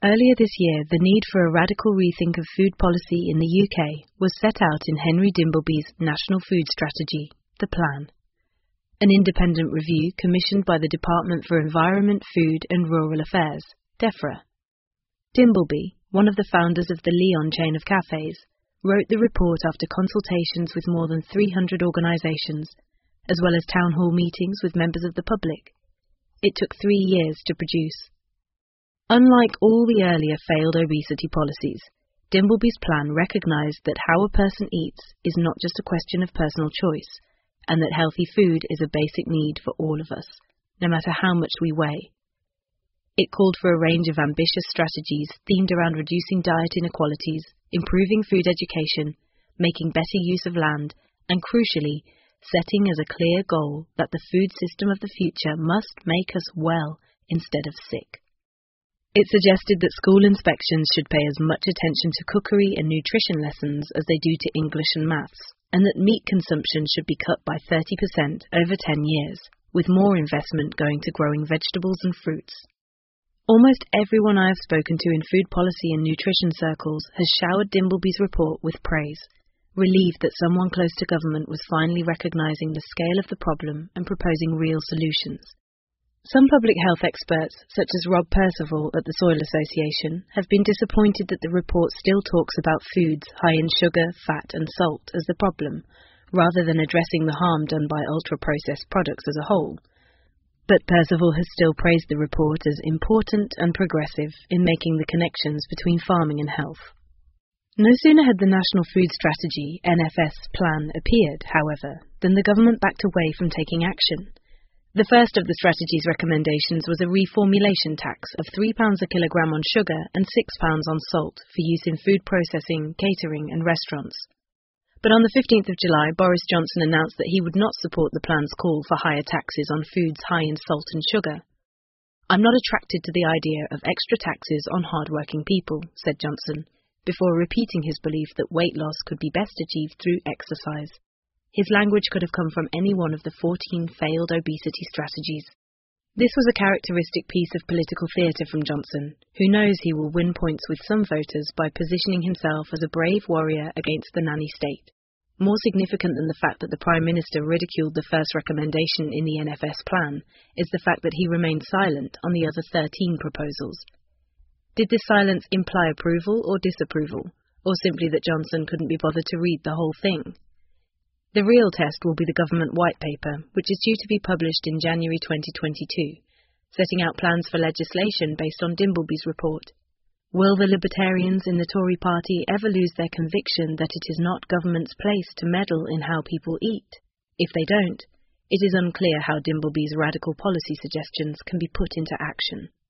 Earlier this year, the need for a radical rethink of food policy in the UK was set out in Henry Dimbleby's National Food Strategy, the Plan. An independent review commissioned by the Department for Environment, Food and Rural Affairs, DEFRA. Dimbleby, one of the founders of the Leon chain of cafes, wrote the report after consultations with more than 300 organisations, as well as town hall meetings with members of the public. It took 3 years to produce. Unlike all the earlier failed obesity policies, Dimbleby's plan recognised that how a person eats is not just a question of personal choice, and that healthy food is a basic need for all of us, no matter how much we weigh. It called for a range of ambitious strategies themed around reducing diet inequalities, improving food education, making better use of land, and crucially, setting as a clear goal that the food system of the future must make us well instead of sick. It suggested that school inspections should pay as much attention to cookery and nutrition lessons as they do to English and maths, and that meat consumption should be cut by 30% over 10 years, with more investment going to growing vegetables and fruits. Almost everyone I have spoken to in food policy and nutrition circles has showered Dimbleby's report with praise, relieved that someone close to government was finally recognising the scale of the problem and proposing real solutions. Some public health experts, such as Rob Percival at the Soil Association, have been disappointed that the report still talks about foods high in sugar, fat and salt as the problem, rather than addressing the harm done by ultra-processed products as a whole. But Percival has still praised the report as important and progressive in making the connections between farming and health. No sooner had the National Food Strategy, NFS, plan appeared, however, than the government backed away from taking action. The first of the strategy's recommendations was a reformulation tax of £3 a kilogram on sugar and £6 on salt for use in food processing, catering and restaurants. But on the 15th of July, Boris Johnson announced that he would not support the plan's call for higher taxes on foods high in salt and sugar. "I'm not attracted to the idea of extra taxes on hard-working people," said Johnson, before repeating his belief that weight loss could be best achieved through exercise. His language could have come from any one of the 14 failed obesity strategies. This was a characteristic piece of political theatre from Johnson, who knows he will win points with some voters by positioning himself as a brave warrior against the nanny state. More significant than the fact that the Prime Minister ridiculed the first recommendation in the NFS plan is the fact that he remained silent on the other 13 proposals. Did this silence imply approval or disapproval, or simply that Johnson couldn't be bothered to read the whole thing? The real test will be the government white paper, which is due to be published in January 2022, setting out plans for legislation based on Dimbleby's report. Will the Libertarians in the Tory party ever lose their conviction that it is not government's place to meddle in how people eat? If they don't, it is unclear how Dimbleby's radical policy suggestions can be put into action.